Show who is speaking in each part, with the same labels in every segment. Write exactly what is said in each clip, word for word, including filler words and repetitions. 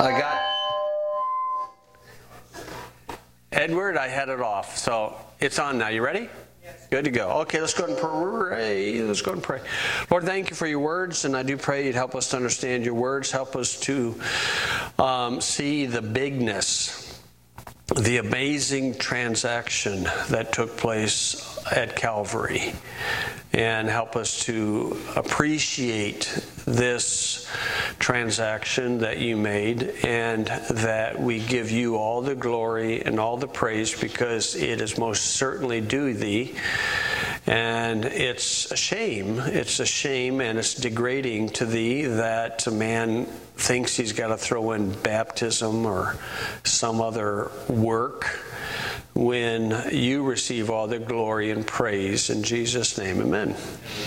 Speaker 1: I got Edward, I had it off. So it's on now. You ready? Yes. Good to go. Okay, let's go ahead and pray. Let's go ahead and pray. Lord, thank you for your words, and I do pray you'd help us to understand your words. Help us to um, see the bigness, the amazing transaction that took place at Calvary, and help us to appreciate this transaction that you made, and that we give you all the glory and all the praise, because it is most certainly due thee. And it's a shame, it's a shame and it's degrading to thee that a man thinks he's got to throw in baptism or some other work when you receive all the glory and praise. In Jesus' name, amen.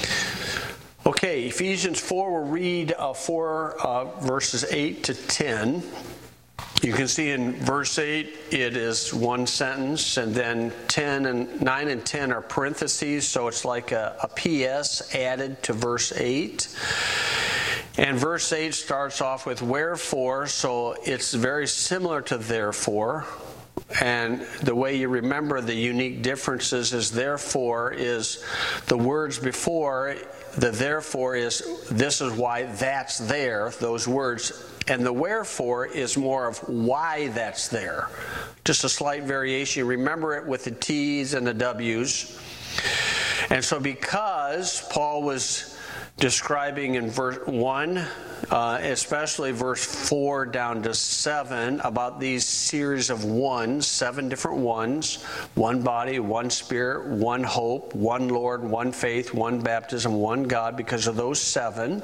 Speaker 1: Okay, Ephesians four, we'll read uh, four uh, verses eight to ten. You can see in verse eight, it is one sentence, and then ten and nine and ten are parentheses, so it's like a, a P S added to verse eight. And verse eight starts off with wherefore, so it's very similar to therefore. And the way you remember the unique differences is therefore is the words before. The therefore is this is why that's there, those words. And the wherefore is more of why that's there. Just a slight variation. Remember it with the T's and the W's. And so because Paul was describing in verse one, uh, especially verse four down to seven, about these series of ones, seven different ones, one body, one spirit, one hope, one Lord, one faith, one baptism, one God, because of those seven.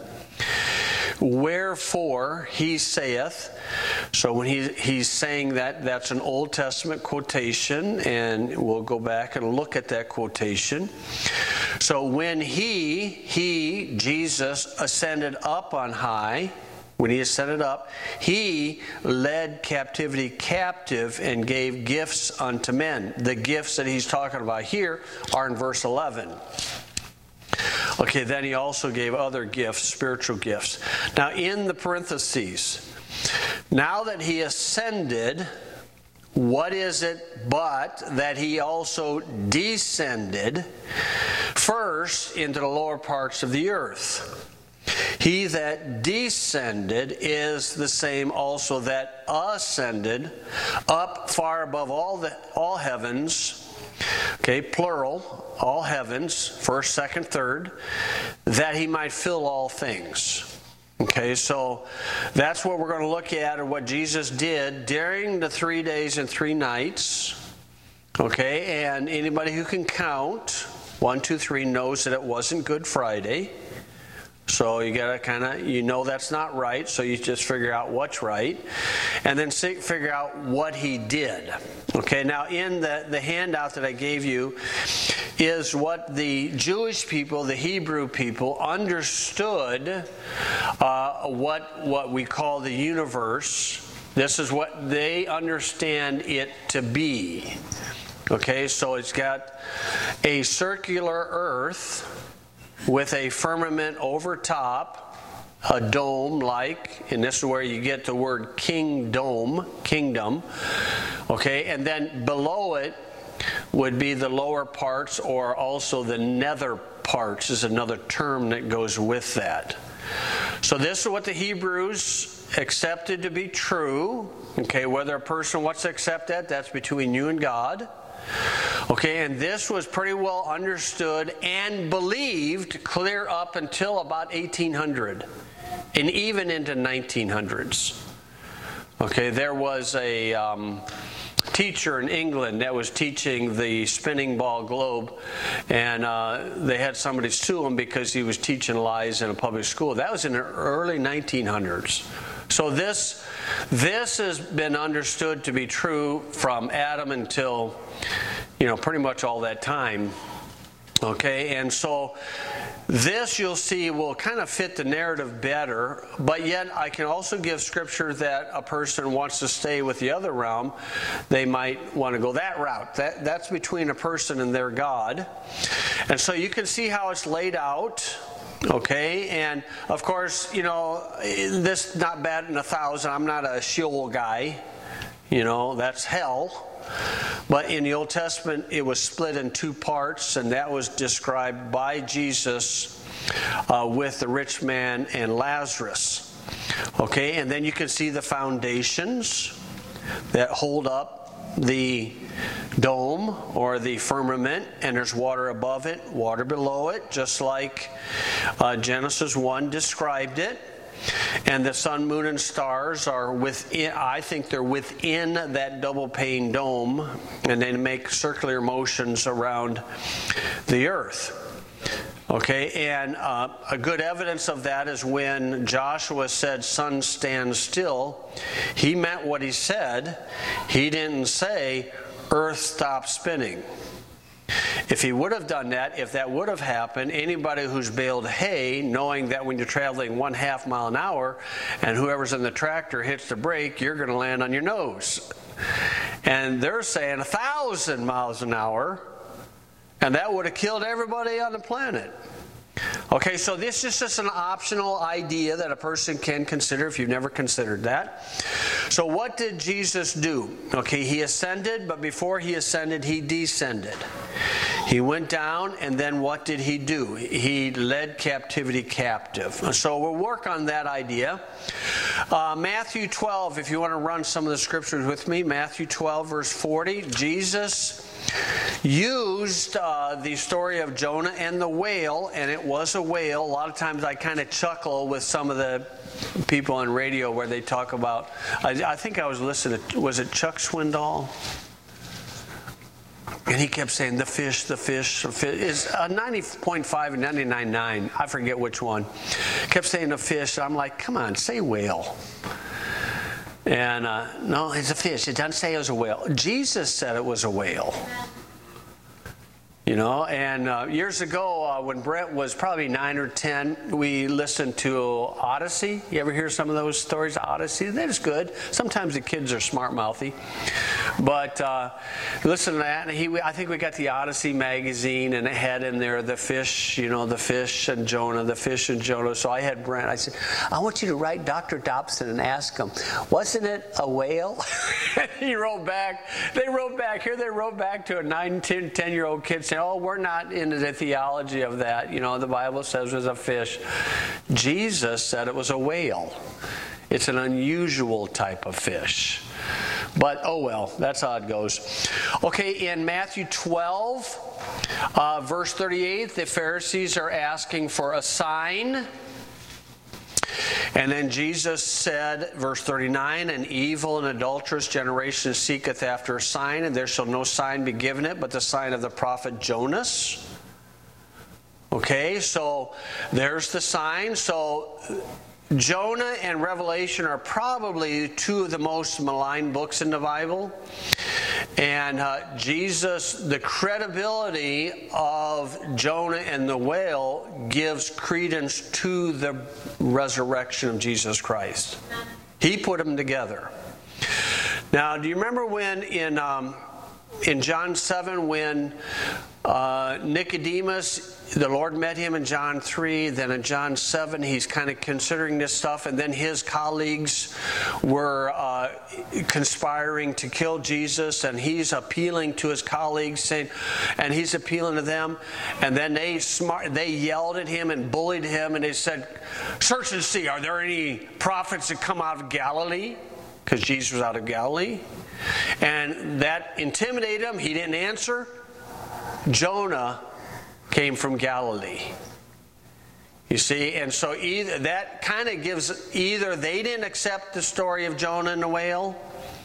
Speaker 1: Wherefore he saith, so when he, he's saying that, that's an Old Testament quotation, and we'll go back and look at that quotation. So when he, he, Jesus, ascended up on high, when he ascended up, he led captivity captive and gave gifts unto men. The gifts that he's talking about here are in verse eleven. Okay, then he also gave other gifts, spiritual gifts. Now in the parentheses, now that he ascended, what is it but that he also descended first into the lower parts of the earth? He that descended is the same also that ascended up far above all the all heavens. Okay, plural, all heavens, first, second, third, that he might fill all things. Okay, so that's what we're going to look at, or what Jesus did during the three days and three nights. Okay, and anybody who can count, one, two, three, knows that it wasn't Good Friday. So you got to kind of, you know that's not right, so you just figure out what's right. And then figure out what he did. Okay, now in the, the handout that I gave you is what the Jewish people, the Hebrew people, understood uh, what, what we call the universe. This is what they understand it to be. Okay, so it's got a circular earth with a firmament over top, a dome-like, and this is where you get the word kingdom, kingdom. Okay, and then below it would be the lower parts, or also the nether parts is another term that goes with that. So this is what the Hebrews accepted to be true. Okay, whether a person wants to accept that, that's between you and God. Okay, and this was pretty well understood and believed clear up until about eighteen hundred, and even into nineteen hundreds. Okay, there was a um, teacher in England that was teaching the spinning ball globe, and uh, they had somebody sue him because he was teaching lies in a public school. That was in the early nineteen hundreds. So this, this has been understood to be true from Adam until, you know, pretty much all that time. Okay, and so this you'll see will kind of fit the narrative better, but yet I can also give scripture that a person wants to stay with the other realm. They might want to go that route. That, that's between a person and their God. And so you can see how it's laid out. Okay, and of course, you know, this not bad in a thousand. I'm not a Sheol guy. You know, that's hell. But in the Old Testament, it was split in two parts, and that was described by Jesus uh, with the rich man and Lazarus. Okay, and then you can see the foundations that hold up the dome or the firmament, and there's water above it, water below it, just like uh, Genesis one described it. And the sun, moon, and stars are within, I think they're within that double pane dome, and they make circular motions around the earth. Okay, and uh, a good evidence of that is when Joshua said, "Sun, stand still." He meant what he said. He didn't say, "Earth, stop spinning." If he would have done that, if that would have happened, anybody who's baled hay, knowing that when you're traveling one half mile an hour and whoever's in the tractor hits the brake, you're going to land on your nose. And they're saying a thousand miles an hour, and that would have killed everybody on the planet. Okay, so this is just an optional idea that a person can consider if you've never considered that. So what did Jesus do? Okay, he ascended, but before he ascended, he descended. He went down, and then what did he do? He led captivity captive. So we'll work on that idea. Uh, Matthew twelve, if you want to run some of the scriptures with me, Matthew twelve, verse forty, Jesus used uh, the story of Jonah and the whale, and it was a whale. A lot of times I kind of chuckle with some of the people on radio where they talk about, I, I think I was listening to, was it Chuck Swindoll? And he kept saying, the fish, the fish, the fish. It's uh, ninety point five and ninety-nine point nine. I forget which one. Kept saying the fish. I'm like, come on, say whale. And uh, no, it's a fish. It doesn't say it was a whale. Jesus said it was a whale. You know, and uh, years ago uh, when Brent was probably nine or ten, we listened to Odyssey. You ever hear some of those stories? Odyssey, that is good. Sometimes the kids are smart-mouthy. But uh, listen to that. And he, I think we got the Odyssey magazine, and it had in there the fish, you know, the fish and Jonah, the fish and Jonah. So I had Brent. I said, I want you to write Doctor Dobson and ask him, wasn't it a whale? He wrote back. They wrote back. Here they wrote back to a nine, ten, ten-year-old kid saying, oh, we're not into the theology of that. You know, the Bible says it was a fish. Jesus said it was a whale. It's an unusual type of fish. But, oh well, that's how it goes. Okay, in Matthew twelve, uh, verse thirty-eight, the Pharisees are asking for a sign. And then Jesus said, verse thirty-nine, an evil and adulterous generation seeketh after a sign, and there shall no sign be given it but the sign of the prophet Jonas. Okay, so there's the sign. So Jonah and Revelation are probably two of the most maligned books in the Bible. And uh, Jesus, the credibility of Jonah and the whale gives credence to the resurrection of Jesus Christ. He put them together. Now, do you remember when in um, in John seven when uh, Nicodemus, the Lord met him in John three, then in John seven he's kind of considering this stuff, and then his colleagues were uh, conspiring to kill Jesus, and he's appealing to his colleagues, saying, and he's appealing to them, and then they smart, they yelled at him and bullied him, and they said, search and see, are there any prophets that come out of Galilee? Because Jesus was out of Galilee. And that intimidated him. He didn't answer. Jonah came from Galilee. You see, and so either that kind of gives, either they didn't accept the story of Jonah and the whale,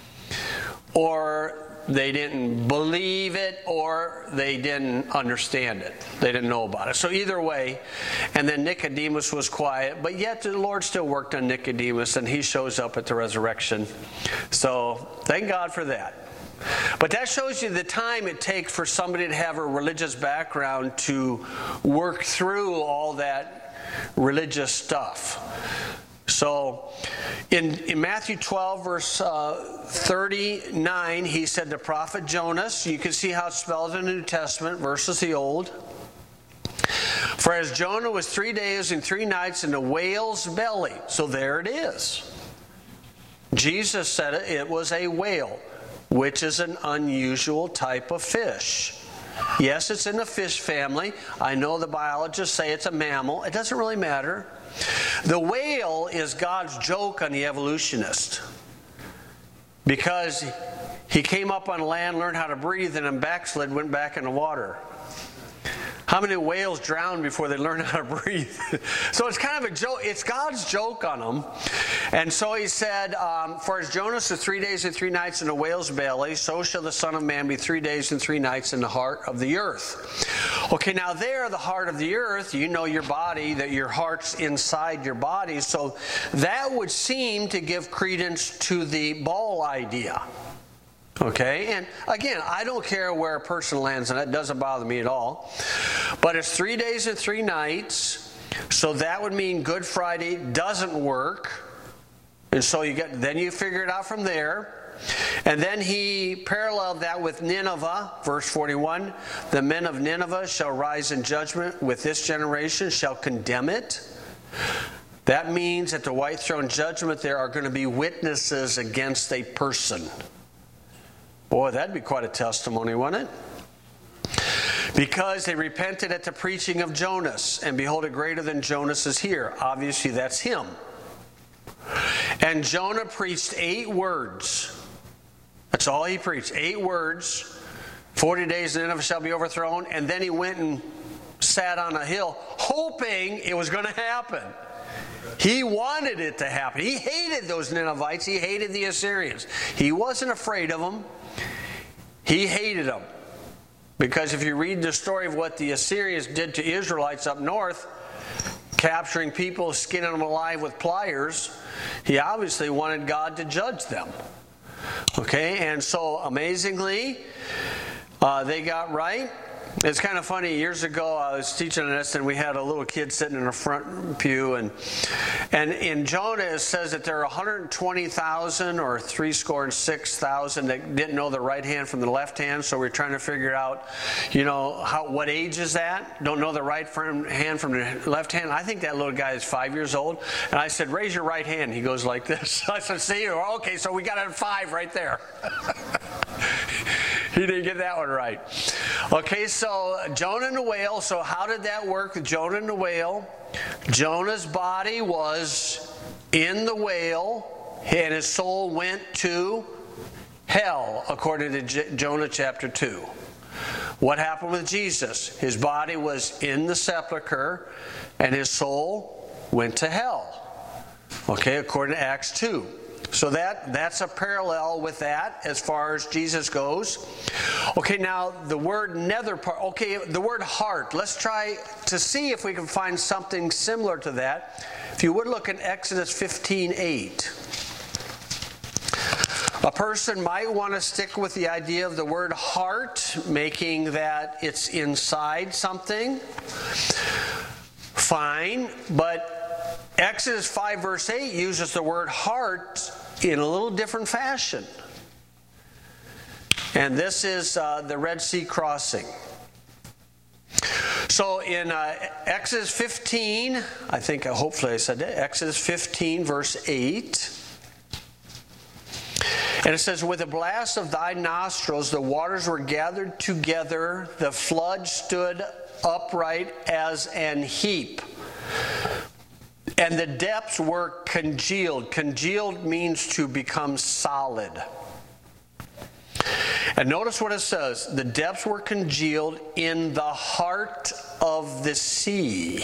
Speaker 1: or they didn't believe it, or they didn't understand it. They didn't know about it. So either way, and then Nicodemus was quiet, but yet the Lord still worked on Nicodemus, and he shows up at the resurrection. So thank God for that. But that shows you the time it takes for somebody to have a religious background to work through all that religious stuff. So in, in Matthew twelve, verse uh, thirty-nine, he said the prophet Jonas, you can see how it's spelled in the New Testament versus the Old. For as Jonah was three days and three nights in the whale's belly. So there it is. Jesus said it, it was a whale, which is an unusual type of fish. Yes, it's in the fish family. I know the biologists say it's a mammal. It doesn't really matter. The whale is God's joke on the evolutionist. Because he came up on land, learned how to breathe, and then backslid, went back in the water. How many whales drowned before they learned how to breathe? So it's kind of a joke. It's God's joke on them. And so he said, um, for as Jonas is three days and three nights in a whale's belly, so shall the Son of Man be three days and three nights in the heart of the earth. Okay, now there, the heart of the earth, you know your body, that your heart's inside your body. So that would seem to give credence to the ball idea. Okay, and again, I don't care where a person lands, and that doesn't bother me at all. But it's three days and three nights, so that would mean Good Friday doesn't work. And so you get, then you figure it out from there. And then he paralleled that with Nineveh, verse forty-one. The men of Nineveh shall rise in judgment with this generation, shall condemn it. That means at the white throne judgment there are going to be witnesses against a person. Boy, that'd be quite a testimony, wouldn't it? Because they repented at the preaching of Jonas, and behold, a greater than Jonas is here. Obviously, that's him. And Jonah preached eight words. That's all he preached, eight words. Forty days and Nineveh shall be overthrown. And then he went and sat on a hill, hoping it was going to happen. He wanted it to happen. He hated those Ninevites. He hated the Assyrians. He wasn't afraid of them. He hated them. Because if you read the story of what the Assyrians did to Israelites up north, capturing people, skinning them alive with pliers, he obviously wanted God to judge them. Okay, and so amazingly, uh, they got right. It's kind of funny. Years ago, I was teaching this, and we had a little kid sitting in the front pew, and and in Jonah it says that there are one hundred twenty thousand or three score and six thousand that didn't know the right hand from the left hand. So we're trying to figure out, you know, how what age is that? Don't know the right hand from the left hand. I think that little guy is five years old, and I said, "Raise your right hand." He goes like this. I said, "See, okay, so we got a five right there." He didn't get that one right. Okay, so Jonah and the whale. So how did that work with Jonah and the whale? Jonah's body was in the whale, and his soul went to hell, according to J- Jonah chapter two. What happened with Jesus? His body was in the sepulcher, and his soul went to hell. Okay, according to Acts two. So that, that's a parallel with that as far as Jesus goes. Okay, now the word nether part. Okay, the word heart. Let's try to see if we can find something similar to that. If you would look in Exodus fifteen eight. A person might want to stick with the idea of the word heart, making that it's inside something. Fine, but Exodus five verse eight uses the word heart in a little different fashion. And this is uh, the Red Sea crossing. So in uh, Exodus fifteen, I think, uh, hopefully I said that, Exodus fifteen verse eight. And it says, with the blast of thy nostrils the waters were gathered together, the flood stood upright as an heap. And the depths were congealed. Congealed means to become solid. And notice what it says. The depths were congealed in the heart of the sea.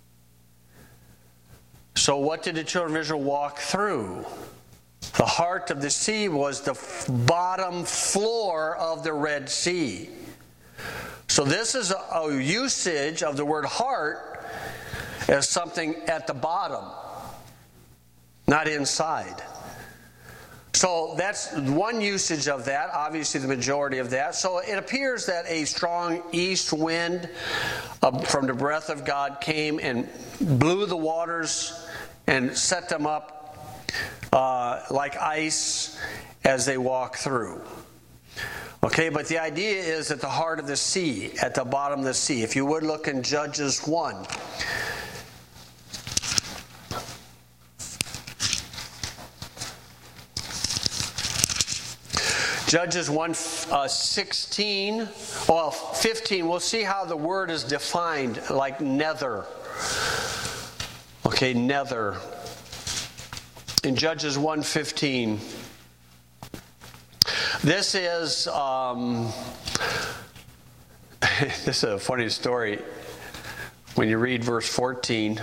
Speaker 1: So what did the children of Israel walk through? The heart of the sea was the bottom floor of the Red Sea. So this is a, a usage of the word heart as something at the bottom, not inside. So that's one usage of that, obviously the majority of that. So it appears that a strong east wind uh, from the breath of God came and blew the waters and set them up uh, like ice as they walk through. Okay, but the idea is at the heart of the sea, at the bottom of the sea. If you would look in Judges one. Judges one sixteen, well, fifteen, we'll see how the word is defined, like nether. Okay, nether. In Judges one fifteen. This is, um, this is a funny story. When you read verse fourteen,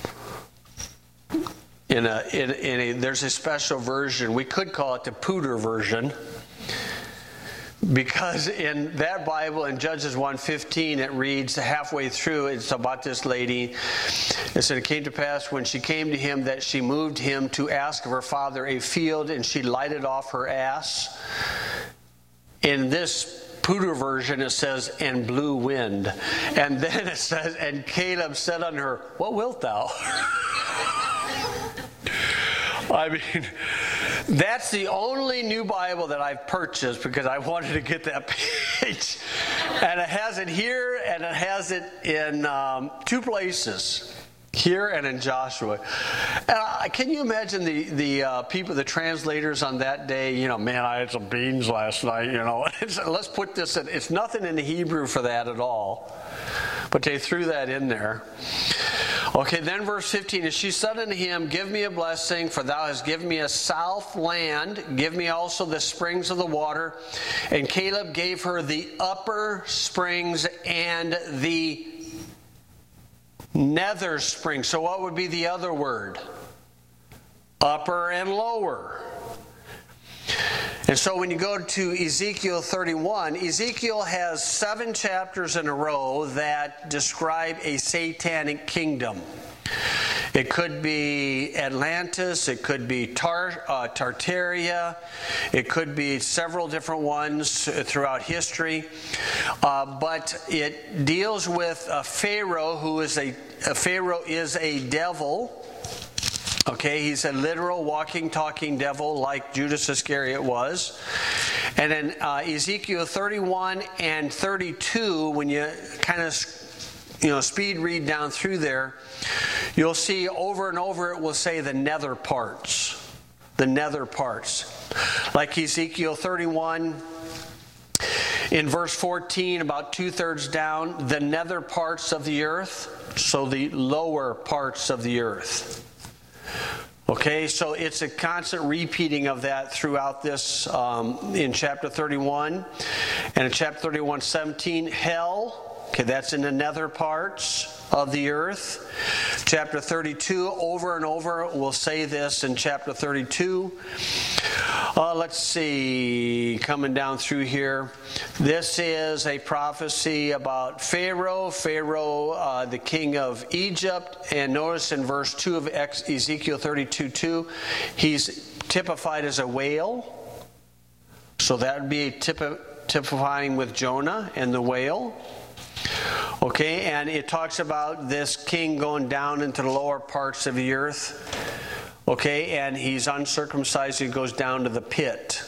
Speaker 1: in a, in, in a, there's a special version. We could call it the Pooter version. Because in that Bible, in Judges one fifteen, it reads halfway through, it's about this lady. It said, it came to pass when she came to him that she moved him to ask of her father a field, and she lighted off her ass. In this Pooter version, it says, and blew wind. And then it says, and Caleb said unto her, what wilt thou? I mean, that's the only new Bible that I've purchased because I wanted to get that page. And it has it here, and it has it in um, two places. Here and in Joshua. And I, can you imagine the, the uh, people, the translators on that day, you know, man, I had some beans last night, you know. Let's put this in. It's nothing in the Hebrew for that at all. But they threw that in there. Okay, then verse fifteen, and she said unto him, give me a blessing, for thou hast given me a south land. Give me also the springs of the water. And Caleb gave her the upper springs and the nether springs. So what would be the other word? Upper and lower. And so when you go to Ezekiel thirty-one, Ezekiel has seven chapters in a row that describe a satanic kingdom. It could be Atlantis, it could be Tar, uh, Tartaria, it could be several different ones throughout history. Uh, but it deals with a Pharaoh who is a, a Pharaoh is a devil. Okay, he's a literal walking, talking devil like Judas Iscariot was. And in uh, Ezekiel thirty-one and thirty-two, when you kind of, you know, speed read down through there, you'll see over and over it will say the nether parts. The nether parts. Like Ezekiel thirty-one, in verse fourteen, about two-thirds down, the nether parts of the earth, so the lower parts of the earth. Okay, so it's a constant repeating of that throughout this um, in chapter thirty-one. And in chapter thirty-one, seventeen, hell. Okay, that's in the nether parts of the earth. Chapter thirty-two, over and over, we'll say this in chapter thirty-two. Uh, let's see, coming down through here. This is a prophecy about Pharaoh, Pharaoh, uh, the king of Egypt. And notice in verse two of Ezekiel thirty-two two, he's typified as a whale. So that would be typi- typifying with Jonah and the whale. Okay, and it talks about this king going down into the lower parts of the earth. Okay, and he's uncircumcised, he goes down to the pit.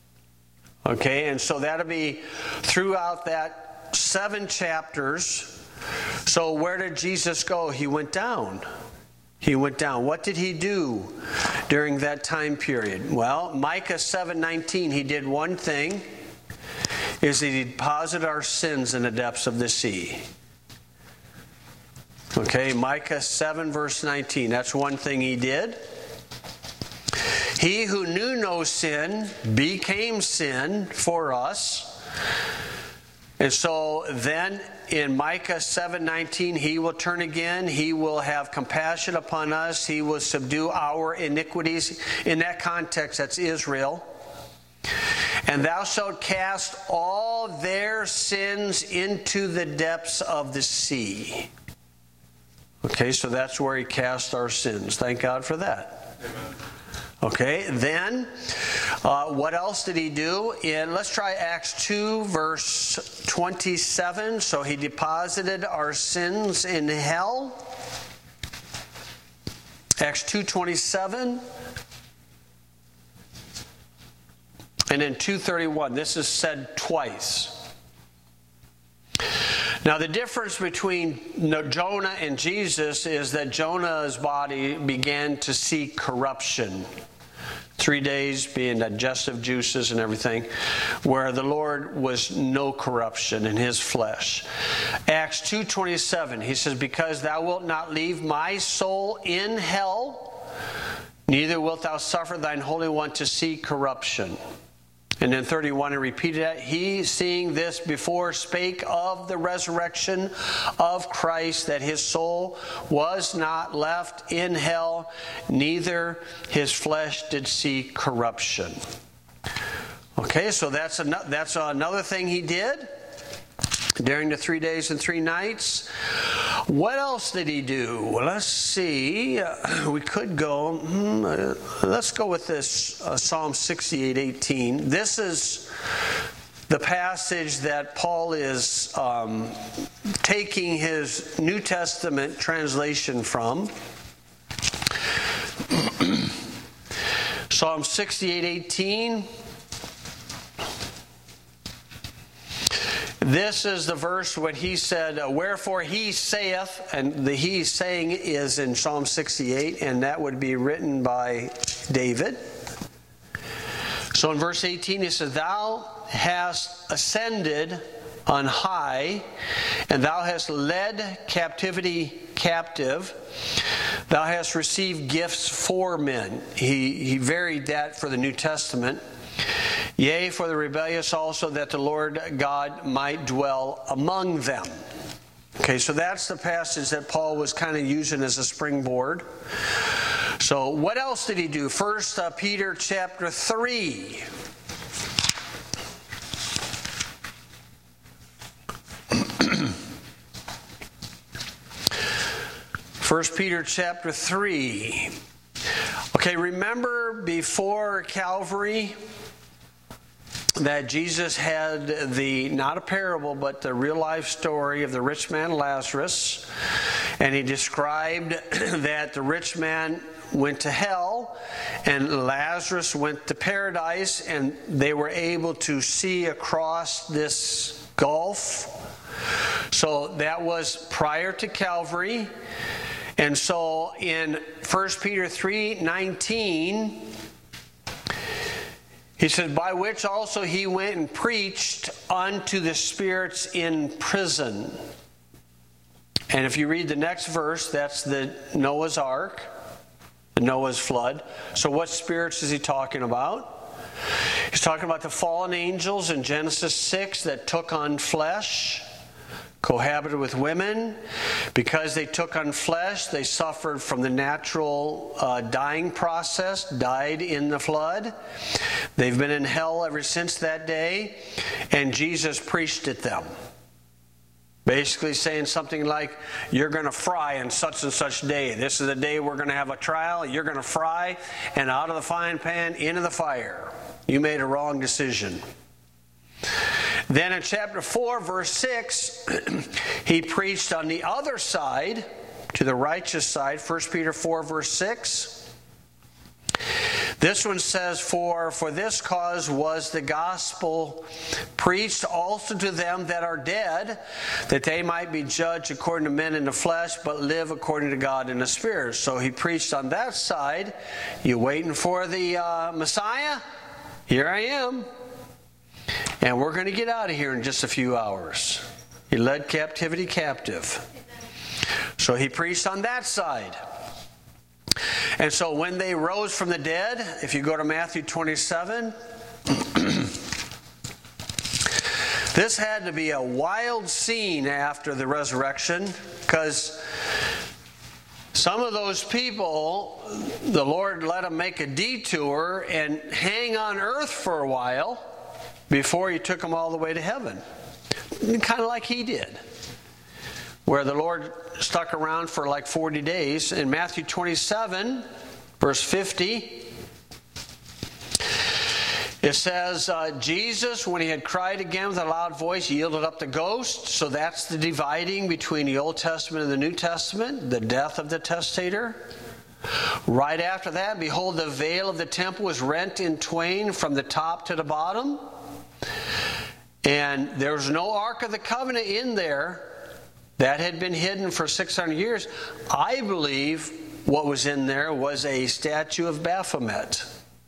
Speaker 1: Okay, and so that'll be throughout that seven chapters. So where did Jesus go? He went down. He went down. What did he do during that time period? Well, Micah seven nineteen, he did one thing, is he deposited our sins in the depths of the sea. Okay, Micah seven verse nineteen, that's one thing he did. He who knew no sin became sin for us. And so then in Micah seven nineteen, he will turn again. He will have compassion upon us. He will subdue our iniquities. In that context, that's Israel. And thou shalt cast all their sins into the depths of the sea. Okay, so that's where he cast our sins. Thank God for that. Amen. Okay, then, uh, what else did he do? In, let's try Acts two, verse twenty-seven. So he deposited our sins in hell. Acts two twenty-seven. And in two thirty-one, this is said twice. Now, the difference between Jonah and Jesus is that Jonah's body began to see corruption. Three days being digestive juices and everything, where the Lord was no corruption in his flesh. Acts two twenty-seven, he says, because thou wilt not leave my soul in hell, neither wilt thou suffer thine Holy One to see corruption. And then thirty-one, he repeated that. He, seeing this before, spake of the resurrection of Christ, that his soul was not left in hell, neither his flesh did see corruption. Okay, so that's, an, that's another thing he did during the three days and three nights. What else did he do? Well, let's see. Uh, we could go. Hmm, uh, let's go with this uh, Psalm sixty-eight eighteen. This is the passage that Paul is um, taking his New Testament translation from. Psalm sixty-eight eighteen. This is the verse when he said, wherefore he saith, and the he saying is in Psalm sixty-eight, and that would be written by David. So in verse eighteen, he says, thou hast ascended on high, and thou hast led captivity captive. Thou hast received gifts for men. He, he varied that for the New Testament. Yea, for the rebellious also, that the Lord God might dwell among them. Okay, so that's the passage that Paul was kind of using as a springboard. So what else did he do? First uh, Peter chapter three. First Peter chapter three. Okay, remember before Calvary that Jesus had the, not a parable, but the real life story of the rich man Lazarus. And he described that the rich man went to hell and Lazarus went to paradise, and they were able to see across this gulf. So that was prior to Calvary. And so in First Peter three nineteen, he said, by which also he went and preached unto the spirits in prison. And if you read the next verse, that's the Noah's Ark, the Noah's flood. So what spirits is he talking about? He's talking about the fallen angels in Genesis six that took on flesh, cohabited with women. Because they took on flesh, they suffered from the natural uh, dying process, died in the flood. They've been in hell ever since that day, and Jesus preached at them. Basically saying something like, you're going to fry on such and such day. This is the day we're going to have a trial. You're going to fry, and out of the frying pan, into the fire. You made a wrong decision. Then in chapter four, verse six, he preached on the other side, to the righteous side. First Peter four, verse six. This one says, For for this cause was the gospel preached also to them that are dead, that they might be judged according to men in the flesh, but live according to God in the Spirit. So he preached on that side. You waiting for the uh, Messiah? Here I am. And we're going to get out of here in just a few hours. He led captivity captive. So he preached on that side. And so when they rose from the dead, if you go to Matthew twenty-seven, this had to be a wild scene after the resurrection, because some of those people, the Lord let them make a detour and hang on earth for a while before he took them all the way to heaven. Kind of like he did, where the Lord stuck around for like forty days. In Matthew twenty-seven, verse fifty, it says, uh, Jesus, when he had cried again with a loud voice, yielded up the ghost. So that's the dividing between the Old Testament and the New Testament, the death of the testator. Right after that, behold, the veil of the temple was rent in twain from the top to the bottom. And there was no Ark of the Covenant in there. That had been hidden for six hundred years. I believe what was in there was a statue of Baphomet.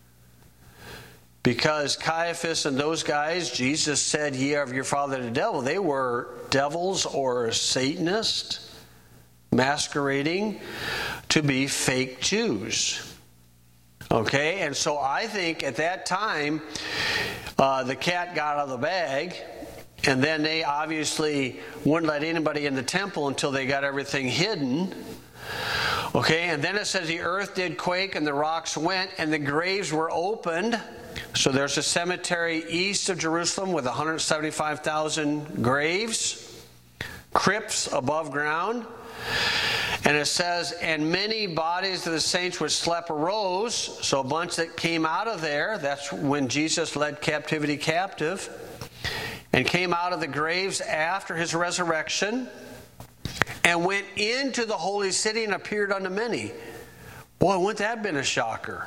Speaker 1: Because Caiaphas and those guys, Jesus said, ye are of your father the devil. They were devils or Satanists masquerading to be fake Jews. Okay, and so I think at that time, uh, the cat got out of the bag, and then they obviously wouldn't let anybody in the temple until they got everything hidden. Okay, and then it says the earth did quake and the rocks went and the graves were opened. So there's a cemetery east of Jerusalem with one hundred seventy-five thousand graves, crypts above ground. And it says, and many bodies of the saints which slept arose. So a bunch that came out of there, that's when Jesus led captivity captive, and came out of the graves after his resurrection, and went into the holy city and appeared unto many. Boy, wouldn't that have been a shocker?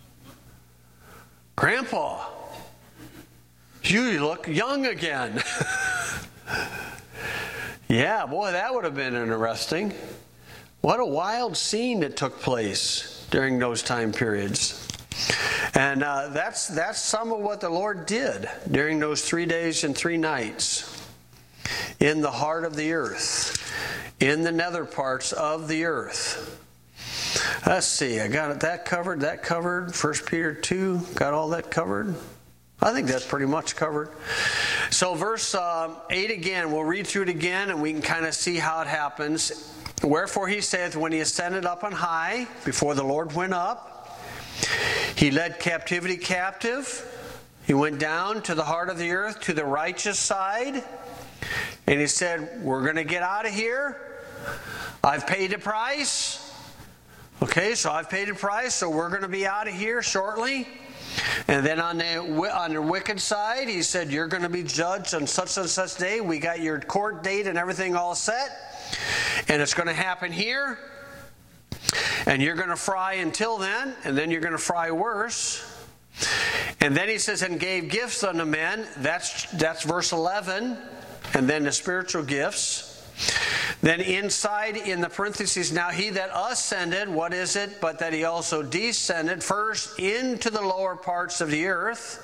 Speaker 1: Grandpa, you look young again. Yeah, boy, that would have been interesting. What a wild scene that took place during those time periods. And uh, that's that's some of what the Lord did during those three days and three nights in the heart of the earth, in the nether parts of the earth. Let's see, I got that covered, that covered. First Peter two, got all that covered. I think that's pretty much covered. So verse uh, eight again, we'll read through it again and we can kind of see how it happens. Wherefore he saith, when he ascended up on high, before the Lord went up, he led captivity captive. He went down to the heart of the earth, to the righteous side. And he said, we're going to get out of here. I've paid the price. Okay, so I've paid the price, so we're going to be out of here shortly. And then on the on the wicked side, he said, you're going to be judged on such and such day. We got your court date and everything all set. And it's going to happen here. And you're going to fry until then. And then you're going to fry worse. And then he says, and gave gifts unto men. That's, that's verse eleven. And then the spiritual gifts. Then inside in the parentheses, now he that ascended, what is it? But that he also descended first into the lower parts of the earth.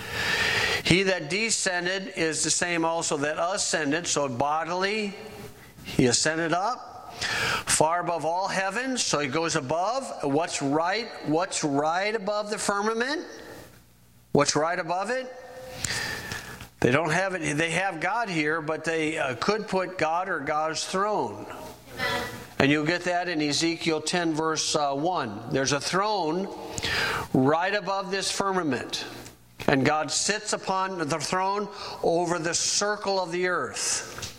Speaker 1: He that descended is the same also that ascended. So bodily, he ascended up far above all heavens. So he goes above. What's right? What's right above the firmament? What's right above it? They don't have it. They have God here, but they uh, could put God or God's throne. Amen. And you'll get that in Ezekiel ten, verse uh, one. There's a throne right above this firmament. And God sits upon the throne over the circle of the earth.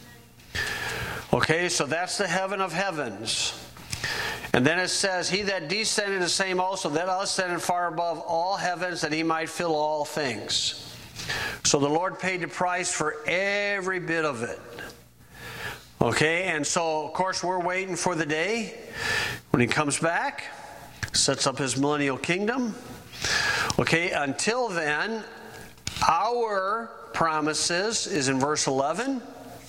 Speaker 1: Okay, so that's the heaven of heavens. And then it says, he that descended the same also, that ascended far above all heavens, that he might fill all things. So the Lord paid the price for every bit of it. Okay, and so of course we're waiting for the day when he comes back, sets up his millennial kingdom. Okay, until then, our promises is in verse eleven.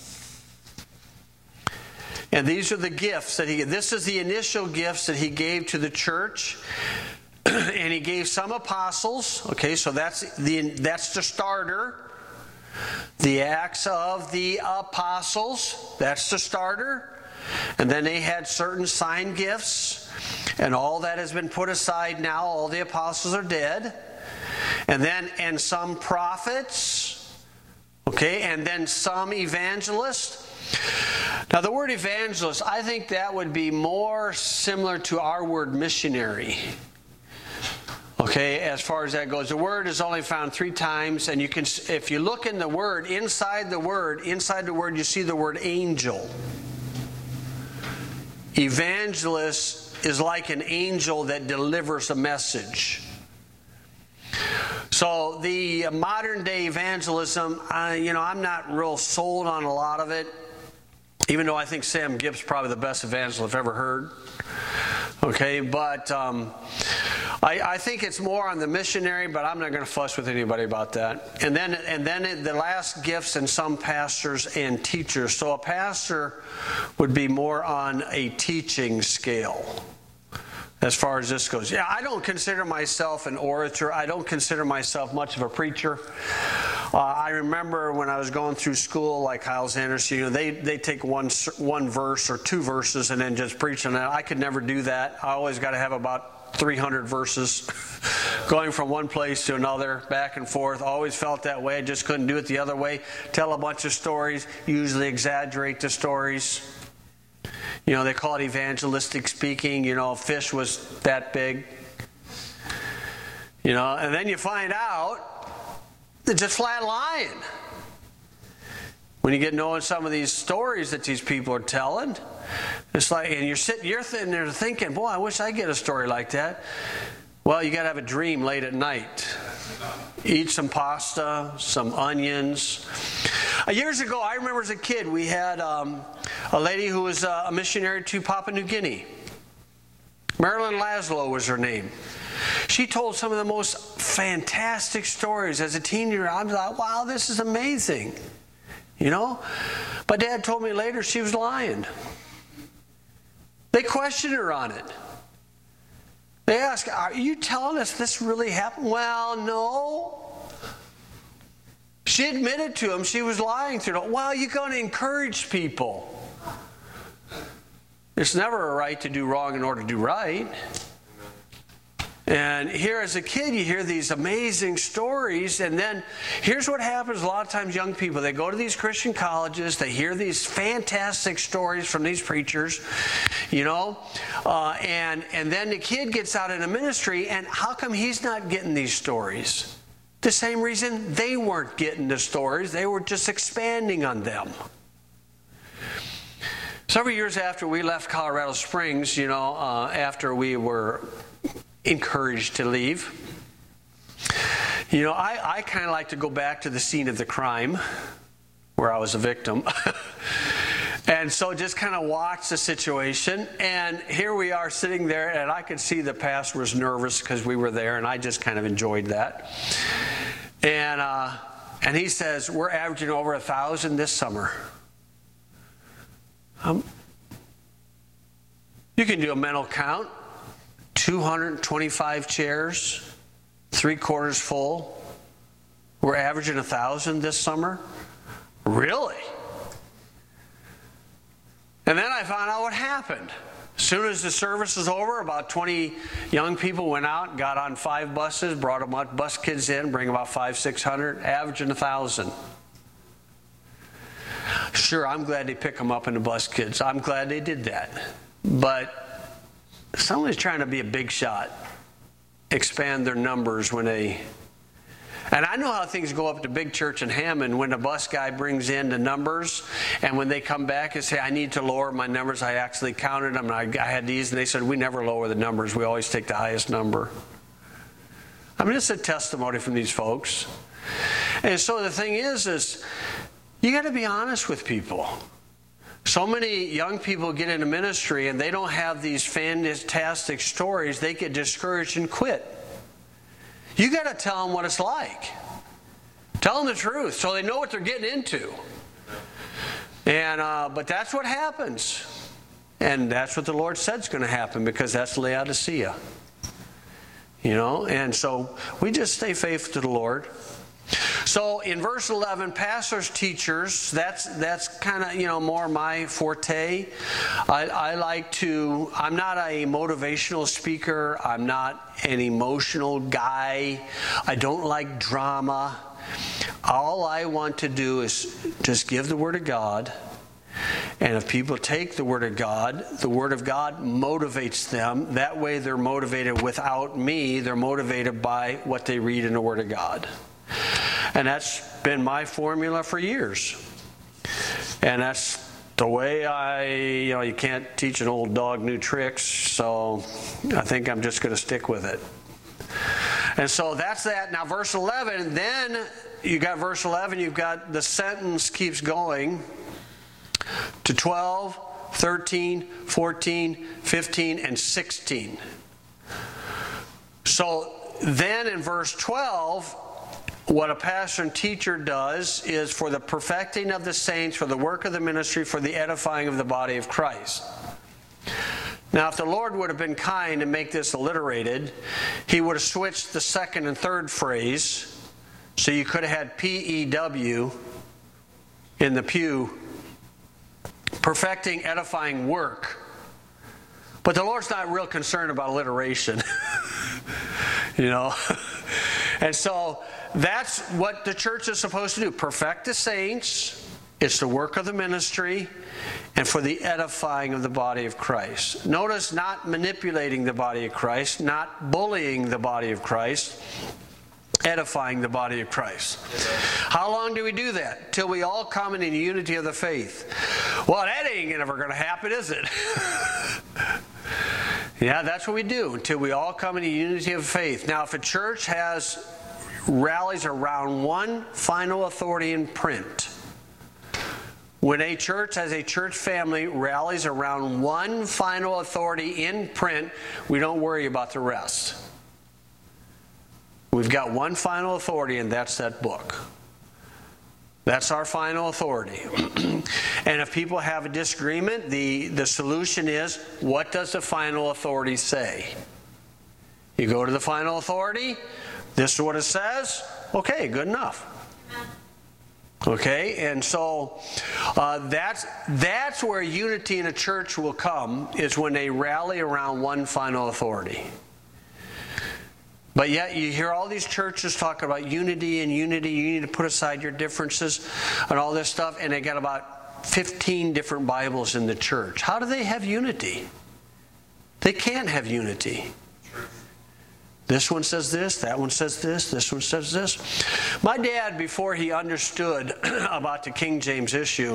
Speaker 1: And these are the gifts that he, this is the initial gifts that he gave to the church. And he gave some apostles. Okay, so that's the that's the starter. The Acts of the Apostles, that's the starter. And then they had certain sign gifts. And all that has been put aside now. All the apostles are dead. And then and some prophets. Okay, and then some evangelists. Now the word evangelist, I think that would be more similar to our word missionary. Okay, as far as that goes, the word is only found three times, and you can, if you look in the word, inside the word, inside the word, you see the word angel. Evangelist is like an angel that delivers a message. So the modern day evangelism, uh, you know, I'm not real sold on a lot of it, even though I think Sam Gibbs is probably the best evangelist I've ever heard. Okay, but um, I, I think it's more on the missionary, but I'm not going to fuss with anybody about that. And then, and then it, the last gifts in some pastors and teachers. So a pastor would be more on a teaching scale as far as this goes. Yeah, I don't consider myself an orator. I don't consider myself much of a preacher. Uh, I remember when I was going through school, like Hyles Anderson, you know, they, they take one one verse or two verses and then just preach on that. I could never do that. I always got to have about three hundred verses going from one place to another, back and forth. Always felt that way. I just couldn't do it the other way. Tell a bunch of stories, usually exaggerate the stories. You know, they call it evangelistic speaking. You know, a fish was that big. You know, and then you find out it's just flat lying. When you get knowing some of these stories that these people are telling, it's like, and you're sitting, you're sitting there thinking, boy, I wish I get a story like that. Well, you got to have a dream late at night. Eat some pasta, some onions. Uh, years ago, I remember as a kid, we had um, a lady who was uh, a missionary to Papua New Guinea. Marilyn Laszlo was her name. She told some of the most fantastic stories. As a teenager, I was like, wow, this is amazing. You know? But Dad told me later she was lying. They questioned her on it. They asked, are you telling us this really happened? Well, no. She admitted to him she was lying through it. Well, you're going to encourage people. It's never a right to do wrong in order to do right. And here as a kid, you hear these amazing stories, and then here's what happens a lot of times, young people, they go to these Christian colleges, they hear these fantastic stories from these preachers, you know, uh, and, and then the kid gets out in a ministry, and how come he's not getting these stories? The same reason they weren't getting the stories, they were just expanding on them. Several years after we left Colorado Springs, you know, uh, after we were encouraged to leave, you know, I, I kind of like to go back to the scene of the crime where I was a victim. And so just kind of watch the situation. And here we are sitting there, and I could see the pastor was nervous because we were there, and I just kind of enjoyed that. And uh, and he says, we're averaging over a thousand this summer. Um, you can do a mental count. two hundred twenty-five chairs, three quarters full. We're averaging a thousand this summer. Really? And then I found out what happened. As soon as the service was over, about twenty young people went out, got on five buses, brought them up, bus kids in, bring about five, six hundred, averaging a thousand. Sure, I'm glad they pick them up in the bus kids. I'm glad they did that. But someone's trying to be a big shot, expand their numbers when they... And I know how things go up at the big church in Hammond when the bus guy brings in the numbers, and when they come back and say, I need to lower my numbers, I actually counted them, and I, I had these, and they said, we never lower the numbers, we always take the highest number. I mean, it's a testimony from these folks. And so the thing is, is you got to be honest with people. So many young people get into ministry and they don't have these fantastic stories. They get discouraged and quit. You got to tell them what it's like. Tell them the truth so they know what they're getting into. And uh, but that's what happens. And that's what the Lord said is going to happen, because that's Laodicea. You know, and so we just stay faithful to the Lord. So in verse eleven, pastors, teachers, that's that's kind of, you know, more my forte. I, I like to, I'm not a motivational speaker. I'm not an emotional guy. I don't like drama. All I want to do is just give the Word of God. And if people take the Word of God, the Word of God motivates them. That way they're motivated without me. They're motivated by what they read in the Word of God. And that's been my formula for years. And that's the way I, you know, you can't teach an old dog new tricks, so I think I'm just going to stick with it. And so that's that. Now verse eleven, then you got verse eleven, you've got the sentence keeps going to twelve, thirteen, fourteen, fifteen, and sixteen. So then in verse twelve, what a pastor and teacher does is for the perfecting of the saints, for the work of the ministry, for the edifying of the body of Christ. Now, if the Lord would have been kind and make this alliterated, He would have switched the second and third phrase, so you could have had P E W in the pew, perfecting, edifying work. But the Lord's not real concerned about alliteration. You know? And so that's what the church is supposed to do. Perfect the saints. It's the work of the ministry and for the edifying of the body of Christ. Notice not manipulating the body of Christ, not bullying the body of Christ, edifying the body of Christ. How long do we do that? Till we all come in the unity of the faith. Well, that ain't ever going to happen, is it? Yeah, that's what we do, until we all come in the unity of faith. Now, if a church has rallies around one final authority in print, when a church as a church family rallies around one final authority in print, we don't worry about the rest. We've got one final authority, and that's that book. That's our final authority. And if people have a disagreement, the, the solution is, what does the final authority say? You go to the final authority, this is what it says, okay, good enough. Okay, and so uh, that's, that's where unity in a church will come, is when they rally around one final authority. But yet you hear all these churches talk about unity and unity. You need to put aside your differences and all this stuff. And they got about fifteen different Bibles in the church. How do they have unity? They can't have unity. This one says this, that one says this, this one says this. My dad, before he understood about the King James issue,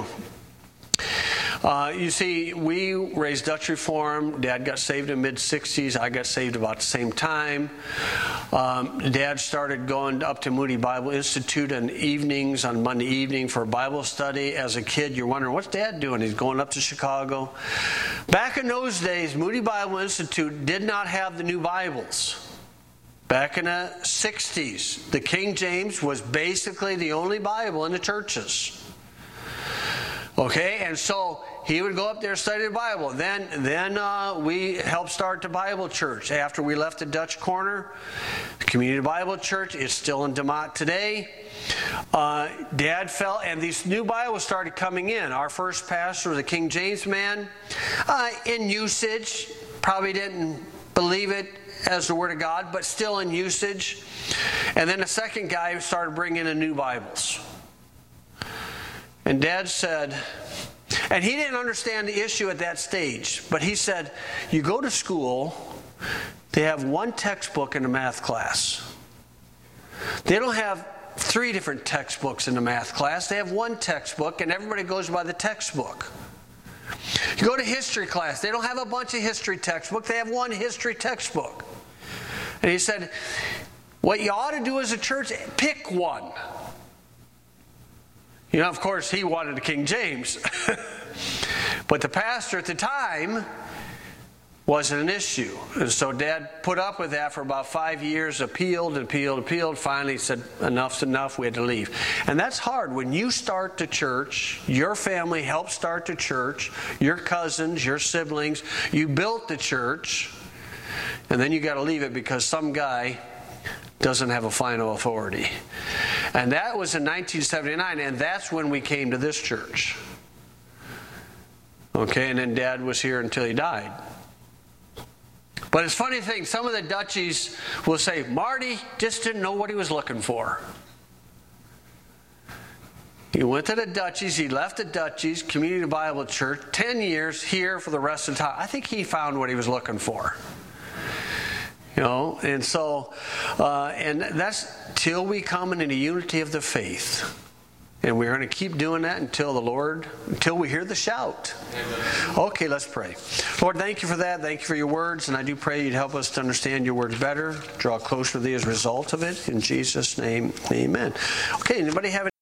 Speaker 1: Uh, you see, we raised Dutch Reform. Dad got saved in the mid sixties. I got saved about the same time. Um, Dad started going up to Moody Bible Institute on evenings, on Monday evening for Bible study. As a kid, you're wondering, what's Dad doing? He's going up to Chicago. Back in those days, Moody Bible Institute did not have the new Bibles. Back in the sixties, the King James was basically the only Bible in the churches. Okay, and so he would go up there and study the Bible. Then, then uh, we helped start the Bible Church. After we left the Dutch Corner, the Community Bible Church is still in DeMott today. Uh, Dad fell, and these new Bibles started coming in. Our first pastor was a King James man. Uh, in usage, probably didn't believe it as the Word of God, but still in usage. And then the second guy started bringing in new Bibles. And Dad said, and he didn't understand the issue at that stage, but he said, you go to school, they have one textbook in the math class. They don't have three different textbooks in the math class. They have one textbook, and everybody goes by the textbook. You go to history class, they don't have a bunch of history textbooks. They have one history textbook. And he said, what you ought to do as a church, pick one. You know, of course, he wanted the King James. But the pastor at the time wasn't an issue. And so Dad put up with that for about five years, appealed, appealed, appealed. Finally said, enough's enough, we had to leave. And that's hard. When you start the church, your family helped start the church, your cousins, your siblings, you built the church, and then you got to leave it because some guy doesn't have a final authority. And that was in nineteen seventy-nine, and that's when we came to this church. Okay, and then Dad was here until he died. But it's a funny thing, some of the Dutchies will say, Marty just didn't know what he was looking for. He went to the Dutchies, he left the Dutchies, Community Bible Church, ten years here for the rest of the time. I think he found what he was looking for. You know, and so, uh, and that's till we come into the unity of the faith. And we're going to keep doing that until the Lord, until we hear the shout. Amen. Okay, let's pray. Lord, thank you for that. Thank you for your words. And I do pray you'd help us to understand your words better, draw closer to thee as a result of it. In Jesus' name, amen. Okay, anybody have any